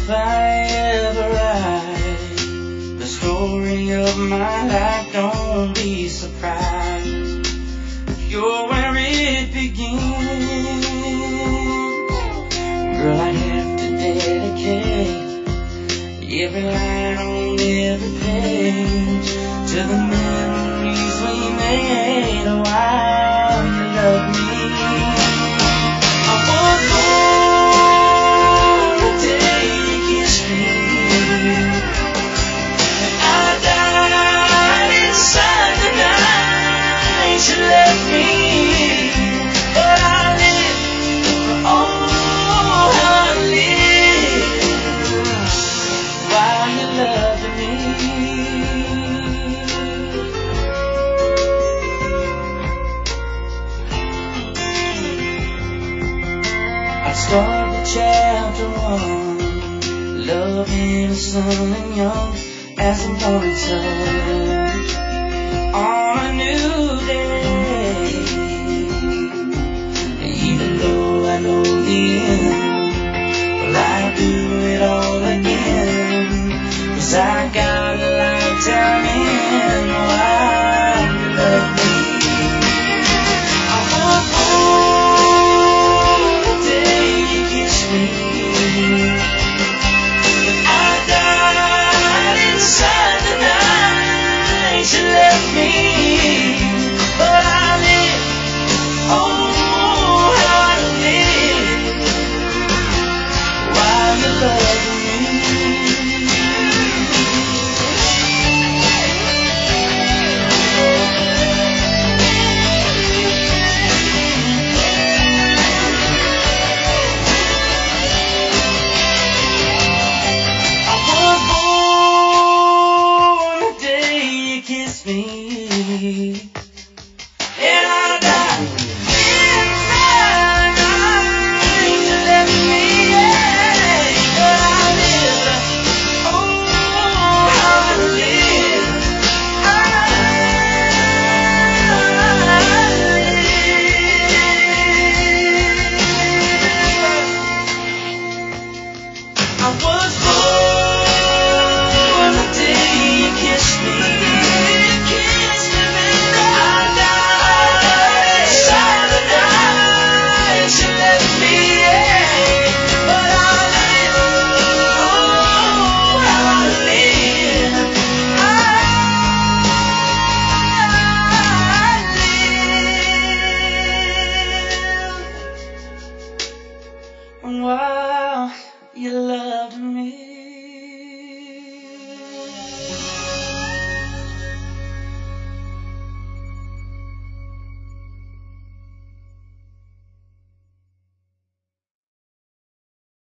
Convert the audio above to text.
If I ever write the story of my life, don't be surprised if you're where it begins. Girl, I have to dedicate every line on every page to the memories we made while you loved me. I was born the day you kissed me, and I died inside the night you left me. But I live, oh, how I live while you loved me. Start the chapter 1, love innocent and young as a morning sun on a new day. Even though I know the end, well, I do it all again, 'cause I got a lifetime in while you love me. I was born the day you kissed me, and I died inside the night you left me. But I live, oh, how I live while you love me. I was born the day you kissed me, and I died inside the night you left me. But I live, oh, how I live, I was born the day you kissed me, I died inside the night you left me. But I live, oh, how I live, I live while you loved me.